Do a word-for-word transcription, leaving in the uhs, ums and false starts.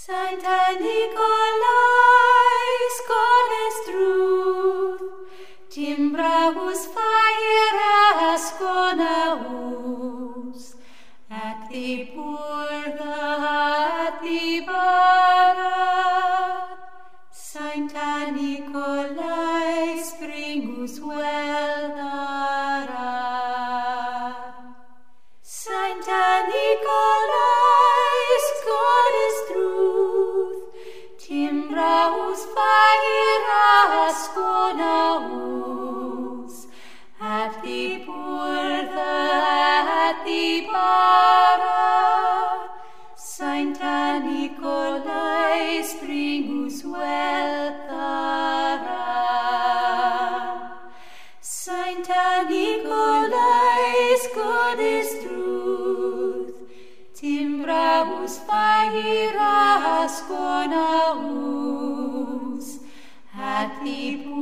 Sancta Nicolais, cones truth, timbrabus faieras conaus, acti purga attibara. Sancta Nicolais, primus vel dara. Sancta Nicolais, cones truth, timbrabus faieras conaus, acti purga attibara. Sancta Nicolais, primus vel dara. Sancta Nicolais, cones truth, timbrabus faieras conaus, acti